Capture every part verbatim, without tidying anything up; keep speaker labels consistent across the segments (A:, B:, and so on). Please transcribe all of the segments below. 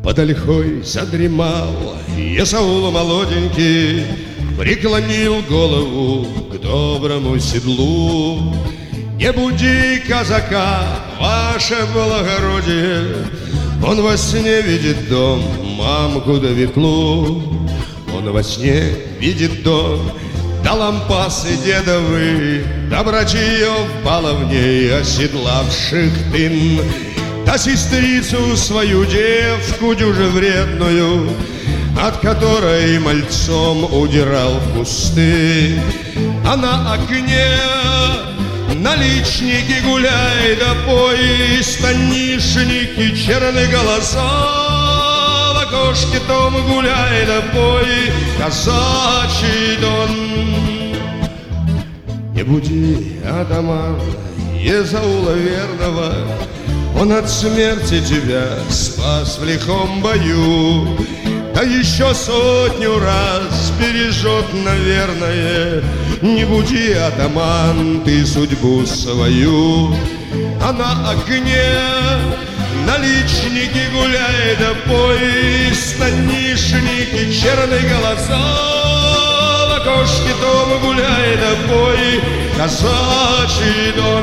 A: Под ольхой задремал Есаул молоденький, преклонил голову к доброму седлу. Не буди казака, ваше благородие, он во сне видит дом, мамку да ветлу. Он во сне видит дом, да лампасы дедовы, да братьев баловней, оседлавших тын, да сестрицу свою девку дюже вредную, от которой мальцом удирал в кусты. А на окне наличники гуляй да пой, станишники черные голоса. В окошке том гуляй да пой, казачий дон. Не буди атамана Есаула верного, он от смерти тебя спас в лихом бою, да еще сотню раз бережет, наверное. Не буди, атаман, ты судьбу свою. А на окне наличники гуляй да пой, станишники черные голоса. В окошке дома гуляй да пой, казачий дон.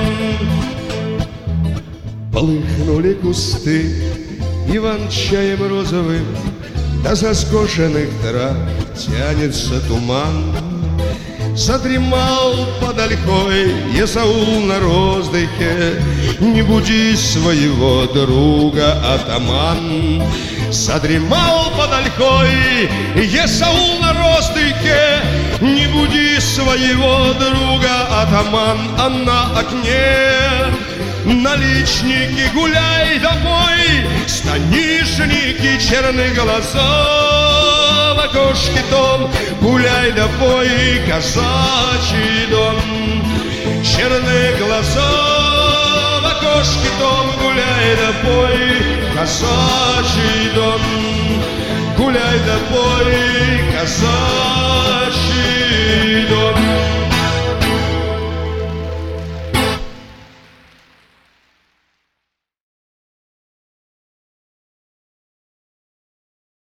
A: Полыхнули кусты иван-чаем розовым, да со скошенных трав тянется туман. Задремал под ольхой Есаул на роздыхе, не буди своего друга, атаман. Задремал под ольхой Есаул на роздыхе, не буди своего друга, атаман. А на окне наличники гуляй да пой, станишники черные голоса. В окошке дом гуляй да пой, казачий дон. Черные глаза в окошке дом гуляй да пой, казачий дон. Гуляй да пой, казачий дон.